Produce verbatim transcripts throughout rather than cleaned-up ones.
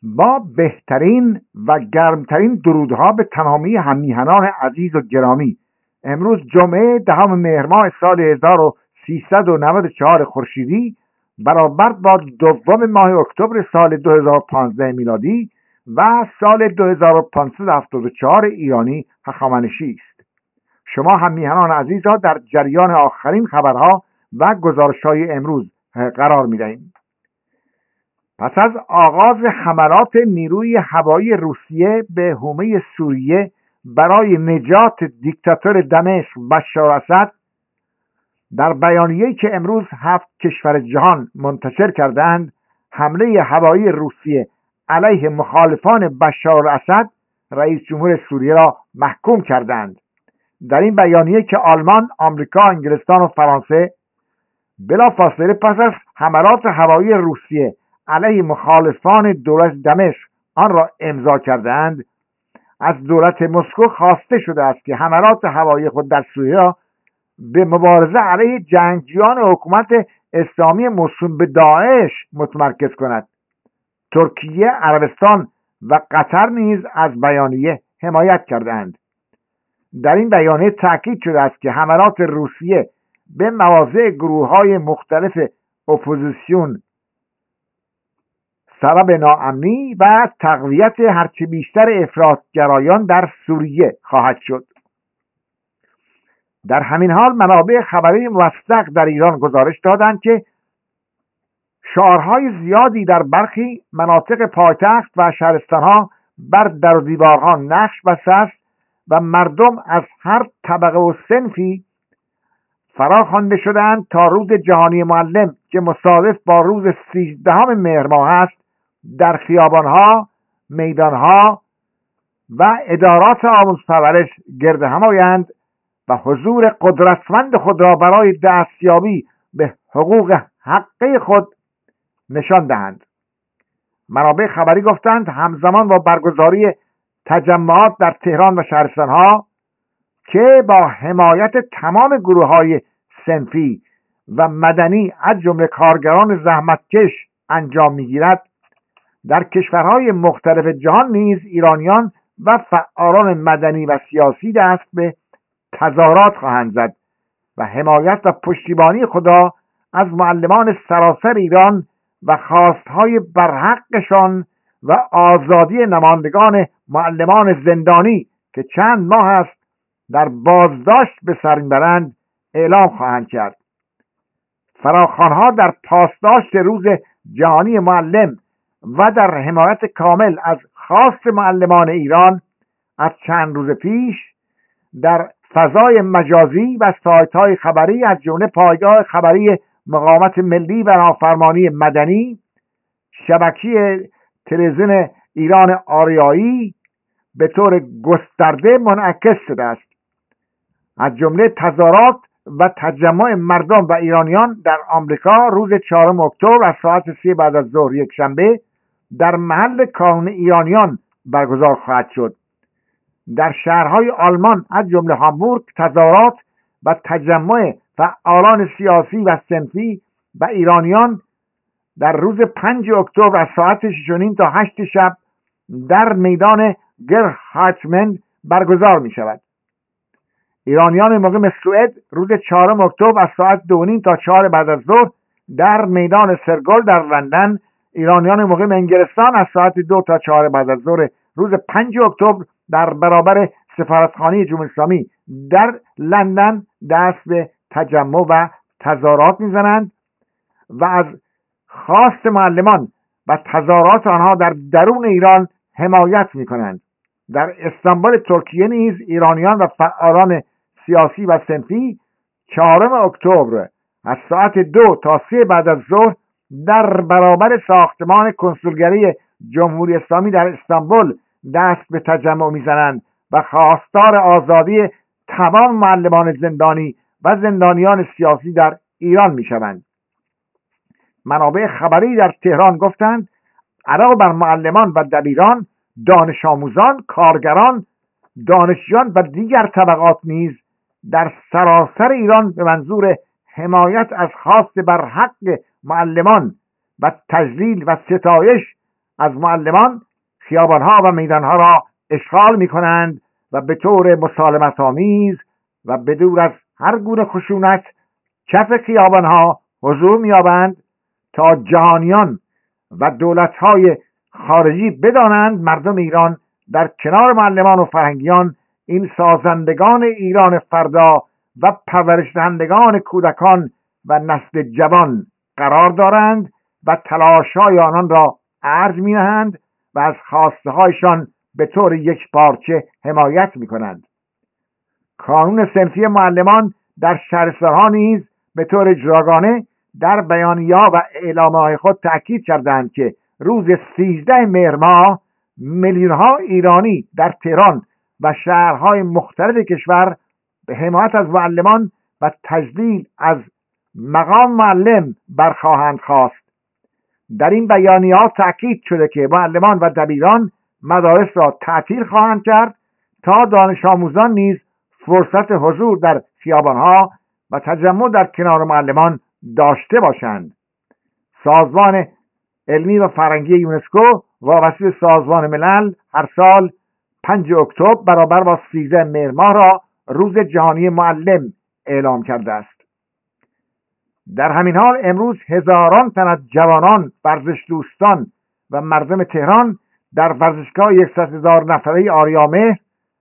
با بهترین و گرمترین درودها به تمامی هممیهنان عزیز و گرامی، امروز جمعه دهم مهر ماه سال هزار و سیصد و نود و چهار خورشیدی برابر با دوم ماه اکتبر سال دو هزار و پانزده میلادی و سال دو هزار و پانصد و هفتاد و چهار ایرانی هخامنشی است. شما هممیهنان عزیز را در جریان آخرین خبرها و گزارش‌های امروز قرار می‌دهیم. پس از آغاز حملات نیروی هوایی روسیه به حومه سوریه برای نجات دیکتاتور دمشق بشار اسد، در بیانیه‌ای که امروز هفت کشور جهان منتشر کردند، حمله هوایی روسیه علیه مخالفان بشار اسد رئیس جمهور سوریه را محکوم کردند. در این بیانیه که آلمان، آمریکا، انگلستان و فرانسه بلافاصله پس از حملات هوایی روسیه علیه مخالفان دولت دمشق آن را امضا کردند، از دولت مسکو خواسته شده است که حملات هوایی خود در سوریه را به مبارزه علیه جنگجویان حکومت اسلامی موسوم به داعش متمرکز کند. ترکیه، عربستان و قطر نیز از بیانیه حمایت کردند. در این بیانیه تاکید شده است که حملات روسیه به مواضع گروه‌های مختلف اپوزیسیون سبب ناامنی و تقویت هرچه بیشتر افراطگرایان در سوریه خواهد شد. در همین حال منابع خبری موثق در ایران گزارش دادند که شعارهای زیادی در برخی مناطق پایتخت و شهرستانها بر در و دیوارها نقش بسته است و مردم از هر طبقه و صنفی فرا خوانده شدند تا روز جهانی معلم که مصادف با روز سیزدهم مهر ماه است، در خیابانها، میدانها و ادارات آموزش پرورش گرد هم آیند و حضور قدرتمند خود را برای دستیابی به حقوق حقی خود نشان دهند. منابع خبری گفتند همزمان با برگزاری تجمعات در تهران و شهرستانها که با حمایت تمام گروه‌های صنفی و مدنی از جمله کارگران زحمتکش انجام می‌گیرد، در کشورهای مختلف جهان نیز ایرانیان و فعالان مدنی و سیاسی دست به تظاهرات خواهند زد و حمایت و پشتیبانی خدا از معلمان سراسر ایران و خواستهای برحقشان و آزادی نمایندگان معلمان زندانی که چند ماه است در بازداشت به سر میبرند اعلام خواهند کرد. فراخوانها در پاسداشت روز جهانی معلم و در حمایت کامل از خواست معلمان ایران از چند روز پیش در فضای مجازی و سایت‌های خبری از جمله پایگاه خبری مقاومت ملی و نافرمانی مدنی، شبکه تلویزیون ایران آریایی به طور گسترده منعکس شده است. از جمله تظاهرات و تجمع مردم و ایرانیان در آمریکا روز چهارم اکتبر از ساعت سه بعد از ظهر یک شنبه در محل کانون ایرانیان برگزار خواهد شد. در شهرهای آلمان از جمله هامبورگ تظاهرات و تجمع فعالان سیاسی و صنفی و ایرانیان در روز پنج اکتبر از ساعت شش و نیم تا هشت شب در میدان گرهایتمن برگزار می شود. ایرانیان مقیم سوئد روز چهارم اکتبر از ساعت دو و نیم تا چهار بعد از ظهر در میدان سرگل در لندن، ایرانیان مقیم انگلستان از ساعت دو تا چهار بعد از ظهر روز پنج اکتبر در برابر سفارتخانه جمهوری اسلامی در لندن دست به تجمع و تظاهرات میزنند و از خواست معلمان و تظاهرات آنها در درون ایران حمایت میکنند. در استانبول ترکیه نیز ایرانیان و فعالان سیاسی و صنفی چهارم اکتبر از ساعت دو تا سه بعد از ظهر در برابر ساختمان کنسولگری جمهوری اسلامی در استانبول دست به تجمع میزنند و خواستار آزادی تمام معلمان زندانی و زندانیان سیاسی در ایران میشوند. منابع خبری در تهران گفتند علاوه بر معلمان و دبیران، دانش آموزان، کارگران، دانشجویان و دیگر طبقات نیز در سراسر ایران به منظور حمایت از خواست بر حق معلمان و تجلیل و ستایش از معلمان خیابانها و میدانها را اشغال می کنند و به طور مسالمت آمیز و بدور از هر گونه خشونت کف خیابانها حضور می‌یابند تا جهانیان و دولت‌های خارجی بدانند مردم ایران در کنار معلمان و فرهنگیان این سازندگان ایران فردا و پرورش دهندگان کودکان و نسل جوان قرار دارند و تلاش‌های آنان را ارج می‌نهند و از خواسته‌هایشان به طور یکپارچه حمایت می‌کنند. کانون صنفی معلمان در شهرستان‌ها نیز به طور جداگانه در بیانیه‌ها و اعلامیه‌های خود تأکید کردند که روز سیزده مهر ماه میلیون‌ها ایرانی در تهران و شهرهای مختلف کشور به حمایت از معلمان و تجلیل از مقام معلم برخواهند خواست. در این بیانیه‌ها تأکید شده که معلمان و دبیران مدارس را تعطیل خواهند کرد تا دانش آموزان نیز فرصت حضور در خیابان‌ها و تجمع در کنار معلمان داشته باشند. سازمان علمی و فرهنگی یونسکو وابسته به سازمان ملل هر سال پنج اکتبر برابر با سیزده مهر ماه را روز جهانی معلم اعلام کرده است. در همین حال امروز هزاران تن از جوانان، ورزش دوستان و مردم تهران در ورزشگاه صد هزار نفره آریامهر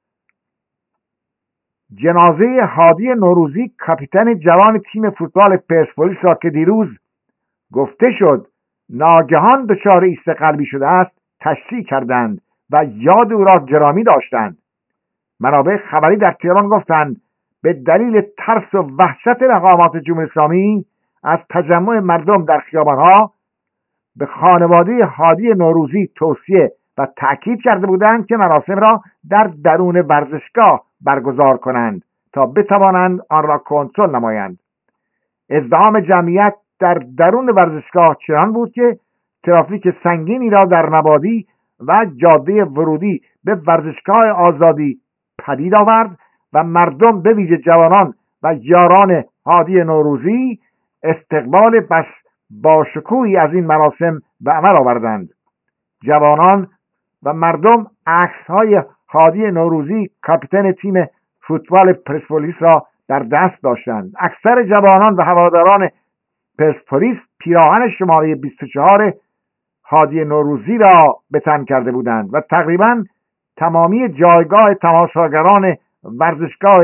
جنازه هادی نوروزی کاپیتان جوان تیم فوتبال پرسپولیس را که دیروز گفته شد ناگهان دچار ایست قلبی شده است تشریح کردند و یاد او را گرامی داشتند. منابع خبری در تهران گفتند به دلیل ترس و وحشت مقامات جمهوری اسلامی از تجمع مردم در خیابانها به خانواده هادی نوروزی توصیه و تأکید کرده بودند که مراسم را در درون ورزشگاه برگزار کنند تا بتوانند آن را کنترل نمایند. ازدحام جمعیت در درون ورزشگاه چنان بود که ترافیک سنگینی را در مبادی و جاده ورودی به ورزشگاه آزادی پدید آورد و مردم به ویژه جوانان و یاران هادی نوروزی استقبال بس باشکوهی از این مراسم به عمل آوردند. جوانان و مردم عکس‌های هادی نوروزی کاپیتان تیم فوتبال پرسپولیس را در دست داشتند. اکثر جوانان و هواداران پرسپولیس پیراهن شماره بیست و چهار هادی نوروزی را به تن کرده بودند و تقریبا تمامی جایگاه تماشاگران ورزشگاه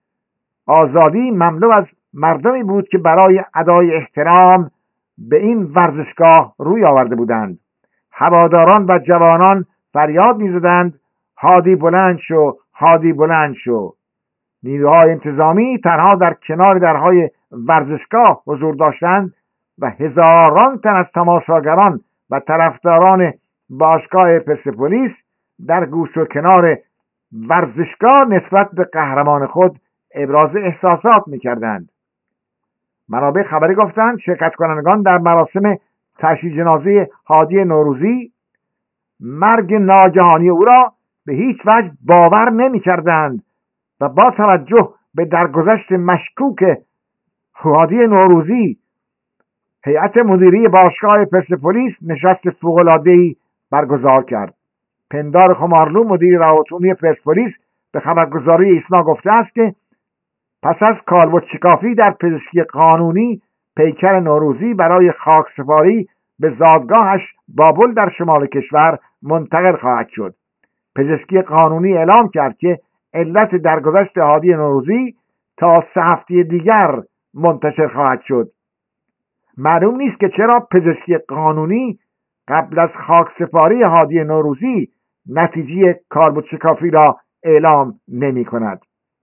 آزادی مملو از مردمی بود که برای ادای احترام به این ورزشگاه روی آورده بودند. هواداران و جوانان فریاد می‌زدند هادی بلند شو، هادی بلند شو. نیروهای انتظامی تنها در کنار درهای ورزشگاه حضور داشتند و هزاران تن از تماشاگران و طرفداران باشگاه پرسپولیس در گوش و کنار ورزشگاه نسبت به قهرمان خود ابراز احساسات می‌کردند. منابع خبری گفتند شرکت کنندگان در مراسم تشییع جنازه هادی نوروزی مرگ ناگهانی او را به هیچ وجه باور نمی‌کردند و با توجه به درگذشت مشکوک هادی نوروزی هیئت مدیره باشگاه پرسپولیس نشست فوق‌العاده‌ای برگزار کرد. پندار خمارلو مدیر روابط عمومی پرسپولیس به خبرگزاری ایسنا گفته است که پس از کالبد شکافی در پزشکی قانونی پیکر نوروزی برای خاکسپاری به زادگاهش بابل در شمال کشور منتقل خواهد شد. پزشکی قانونی اعلام کرد که علت درگذشت هادی نوروزی تا سه هفته دیگر منتشر خواهد شد. معلوم نیست که چرا پزشکی قانونی قبل از خاکسپاری هادی نوروزی نتیجه کالبد شکافی را اعلام نمی کند.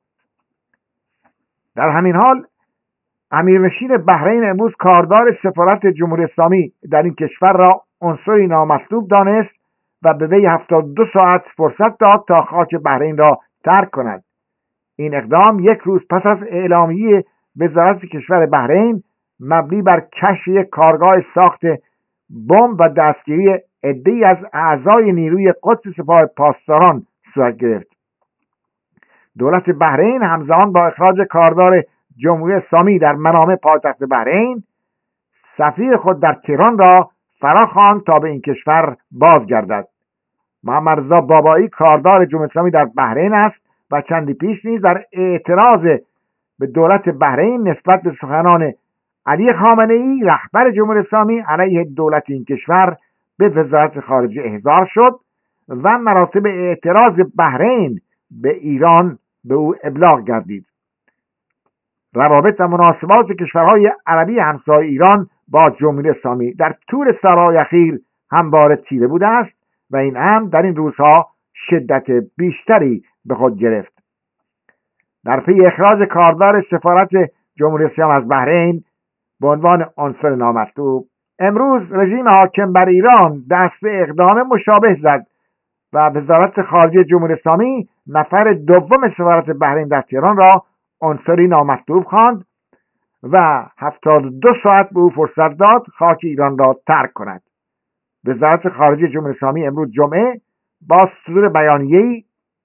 در همین حال امیرنشین بحرین امروز کاردار سفارت جمهوری اسلامی در این کشور را عنصری نامطلوب دانست و به وی هفتاد و دو ساعت فرصت داد تا خاک بحرین را ترک کند. این اقدام یک روز پس از اعلامیه وزارت کشور بحرین مبنی بر کشف یک کارگاه ساخت بمب و دستگیری عده‌ای از اعضای نیروی قدس سپاه پاسداران صورت گرفت. دولت بحرین همزمان با اخراج کاردار جمهوری اسلامی در منامه پایتخت بحرین سفیر خود در تهران را فراخواند تا به این کشور بازگردد. محمد رضا بابایی کاردار جمهوری اسلامی در بحرین است و چندی پیش نیز در اعتراض به دولت بحرین نسبت به سخنان علی خامنه ای رهبر جمهوری اسلامی علیه دولت این کشور به وزارت خارجه احضار شد و مراتب اعتراض بحرین به ایران به او ابلاغ گردید. روابط و مناسبات کشورهای عربی همسایه ایران با جمهوری اسلامی در طول سالهای اخیر همواره تیره بوده است و این امر در این روزها شدت بیشتری به خود گرفت. در پی اخراج کاردار سفارت جمهوری اسلامی از بحرین به عنوان عنصر نامطلوب، امروز رژیم حاکم بر ایران دست به اقدام مشابه زد و وزارت خارجه جمهوری اسلامی نفر دوم سفارت بحرین در تهران را عنصری نامطلوب خواند و هفتاد و دو ساعت به او فرصت داد خاک ایران را ترک کند. وزارت خارجه جمهوری اسلامی امروز جمعه با صدور بیانیه‌ای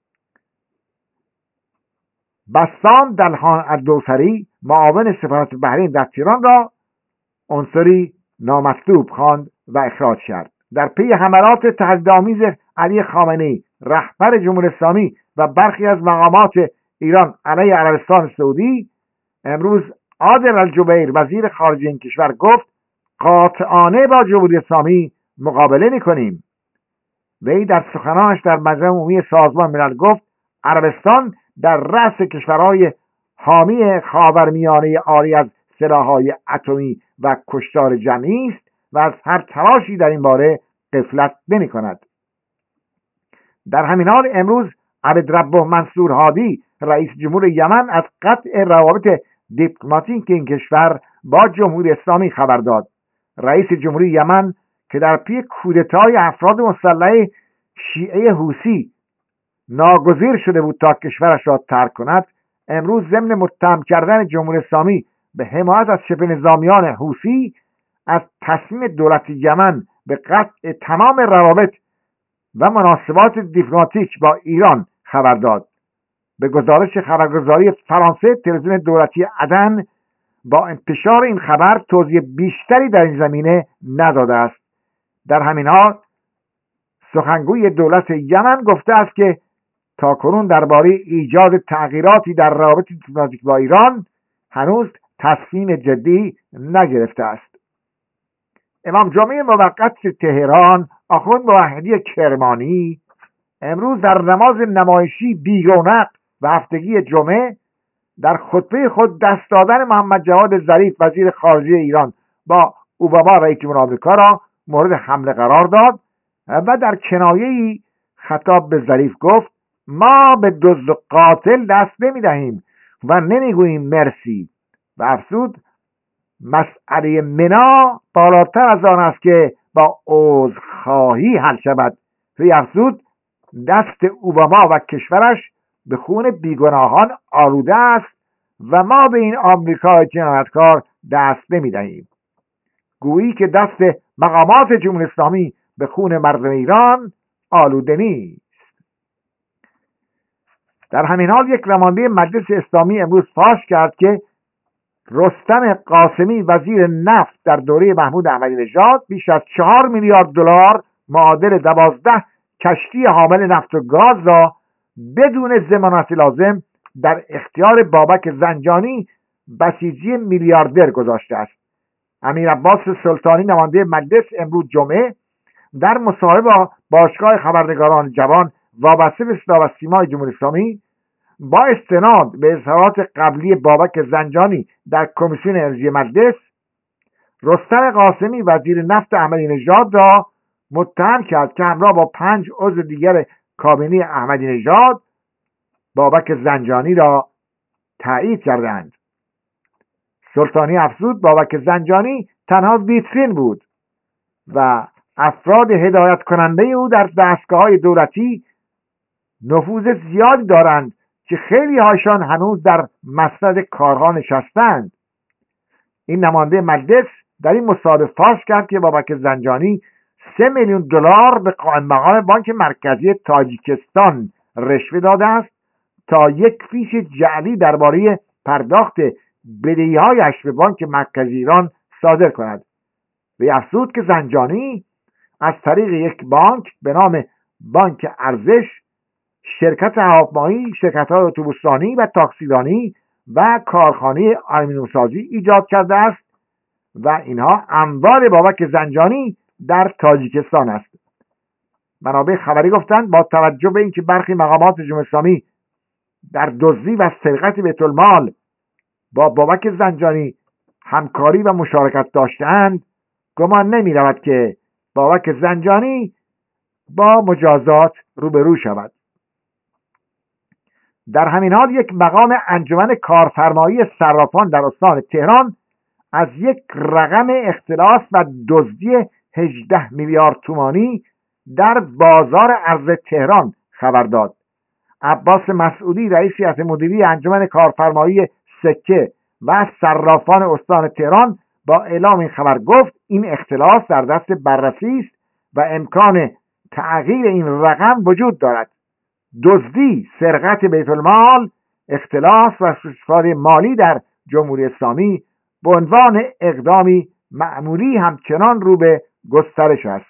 بسام دلخان الدوسری معاون سفارت بحرین در تهران را عنصری نامطلوب خواند و اخراج کرد. در پی حملات تهدیدآمیز علی خامنه‌ای رهبر جمهوری اسلامی و برخی از مقامات ایران علیه عربستان سعودی، امروز عادل الجبیر وزیر خارجه این کشور گفت قاطعانه با جمهوری اسلامی مقابله می‌کنیم. وی در سخنانش در مجمع عمومی سازمان ملل گفت عربستان در رأس کشورهای حامی خاورمیانه عاری از سلاح‌های اتمی و کشتار جمعی است و از هر تلاشی در این باره غفلت نمی‌کند. در همین حال امروز عبدالرب منصور هادی رئیس جمهور یمن از قطع روابط دیپلماتیک این کشور با جمهوری اسلامی خبر داد. رئیس جمهوری یمن که در پی کودتای افراد مسلح شیعه حوثی ناگزیر شده بود تا کشورش را ترک کند، امروز ضمن متهم کردن جمهوری اسلامی به حمایت از شبه نظامیان حوثی از تصمیم دولت یمن به قطع تمام روابط و مناسبات دیپلماتیک با ایران خبر داد. به گزارش خبرگزاری فرانسه، تلویزیون دولتی عدن با انتشار این خبر توضیح بیشتری در این زمینه نداده است. در همین حال سخنگوی دولت یمن گفته است که تاکنون درباره ایجاد تغییراتی در روابط دیپلماتیک با ایران هنوز تصمیم جدی نگرفته است. امام جمعه موقت تهران آخوند موحدی کرمانی امروز در نماز نمایشی بی رونق و هفتگی جمعه در خطبه خود دست دادن محمد جواد ظریف وزیر خارجه ایران با اوباما رئیس جمهور آمریکا را مورد حمله قرار داد و در کنایه‌ای خطاب به ظریف گفت ما به دزد و قاتل دست نمی‌دهیم و نمیگوییم مرسی و افزود مسئله منا بالاتر از آن است که با عذرخواهی حل شود. وی افزود دست اوباما و کشورش به خون بیگناهان آلوده است و ما به این آمریکای جنایتکار دست نمی‌دهیم. گویی که دست مقامات جمهوری اسلامی به خون مردم ایران آلوده نیست. در همین حال یک نماینده مجلس اسلامی امروز فاش کرد که رستم قاسمی وزیر نفت در دوره محمود احمدی نژاد بیش از چهار میلیارد دلار معادل دوازده کشتی حامل نفت و گاز را بدون ضمانت لازم در اختیار بابک زنجانی بسیجی میلیاردر گذاشته است. امیر عباس سلطانی نماینده مجلس امروز جمعه در مصاحبه با باشگاه خبرنگاران جوان وابسته به صدا و سیمای جمهوری اسلامی با استناد به اظهارات قبلی بابک زنجانی در کمیسیون انرژی مجلس، رستم قاسمی وزیر نفت احمدی نژاد را متهم کرد که همراه با پنج عضو دیگر کابینه احمدی نژاد بابک زنجانی را تایید کردند. سلطانی افزود بابک زنجانی تنها ویترین بود و افراد هدایت کننده او در دستگاه‌های دولتی نفوذ زیادی دارند که خیلی هاشان هنوز در مسند کارها نشستند. این نماینده مجلس در این مصاحبه فاش کرد که بابک زنجانی سه میلیون دلار به قائم مقام بانک مرکزی تاجیکستان رشوه داده است تا یک فیش جعلی درباره پرداخت بدهی‌هایش به بانک مرکزی ایران صادر کند. و افزود که زنجانی از طریق یک بانک به نام بانک ارزش شرکت هواپیمایی، شرکت‌های اتوبوسرانی و تاکسیرانی و کارخانه آلومینیوم‌سازی ایجاد کرده است و اینها اموال بابک زنجانی در تاجیکستان است. منابع خبری گفتند با توجه به اینکه برخی مقامات جمهوری اسلامی در دزدی و سرقت بیت المال با بابک زنجانی همکاری و مشارکت داشته‌اند، گمان نمی رود که بابک زنجانی با مجازات روبرو شود. در همین حال یک مقام انجمن کارفرمایی صرافان در استان تهران از یک رقم اختلاس و دزدی هجده میلیارد تومانی در بازار ارز تهران خبر داد. عباس مسعودی رئیس هیئت مدیره انجمن کارفرمایی سکه و صرافان استان تهران با اعلام این خبر گفت این اختلاس در دست بررسی است و امکان تغییر این رقم وجود دارد. دزدی، سرقت بیت المال، اختلاس و سوءاستفاده مالی در جمهوری اسلامی به عنوان اقدامی معمولی همچنان رو به گسترش است.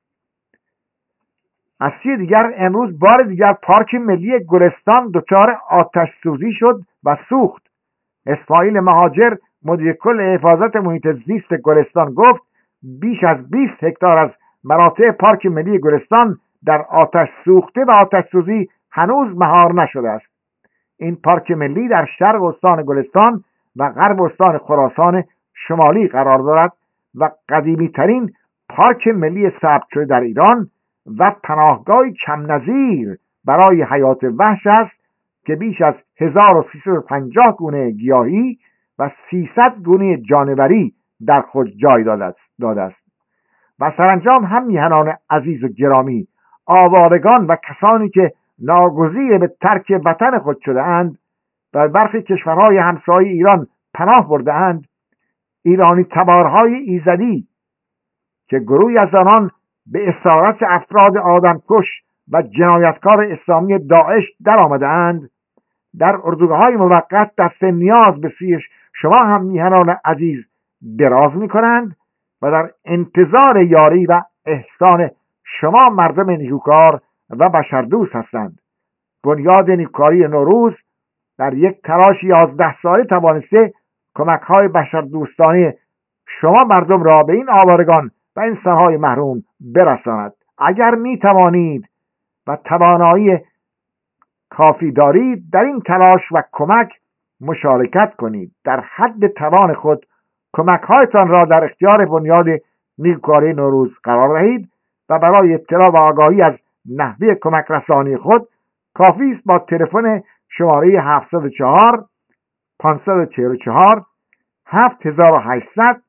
از سوی دیگر امروز بار دیگر پارک ملی گلستان دچار آتش سوزی شد و سوخت. اسماعیل مهاجر مدیر کل حفاظت محیط زیست گلستان گفت بیش از بیست هکتار از مناطق پارک ملی گلستان در آتش سوخته و آتش سوزی هنوز مهار نشده است. این پارک ملی در شرق استان گلستان و غرب استان خراسان شمالی قرار دارد و قدیمی ترین پارک ملی ثبت شده در ایران و پناهگاه کم نظیر برای حیات وحش است که بیش از هزار و سیصد و پنجاه گونه گیاهی و سیصد گونه جانوری در خود جای داده است. و سرانجام هم میهنان عزیز و گرامی، آوارگان و کسانی که ناگزیر به ترک وطن خود شده اند و برخی کشورهای همسایه ایران پناه برده اند، ایرانی تبارهای ایزدی که گروهی از آنان به اسارت افراد آدمکش و جنایتکار اسلامی داعش در آمده اند، در اردوگاه‌های موقت دست نیاز به سوی شما هم میهنان عزیز دراز می‌کنند و در انتظار یاری و احسان شما مردم نیکوکار و بشردوست هستند. بنیاد نیکوکاری نوروز در یک تلاش یازده ساله توانسته کمک‌های بشردوستانه شما مردم را به این آوارگان و انسان‌های محروم برساند. اگر می توانید و توانایی کافی دارید در این تلاش و کمک مشارکت کنید. در حد توان خود کمک‌هایتان را در اختیار بنیاد نیکوکاری نوروز قرار دهید و برای اطلاع و آگاهی از نحوه کمک رسانی خود کافی است با تلفن شماره هفتصد و چهار پانصد و چهل و چهار هفت هزار و هشتصد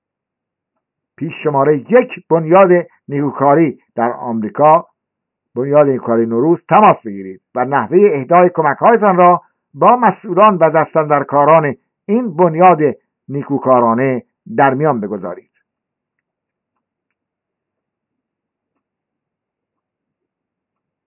پیش شماره یک بنیاد نیکوکاری در آمریکا، بنیاد نیکوکاری نوروز تماس بگیرید و نحوه اهدای کمک‌هایتان را با مسئولان و دستاندرکاران این بنیاد نیکوکارانه در میان بگذارید.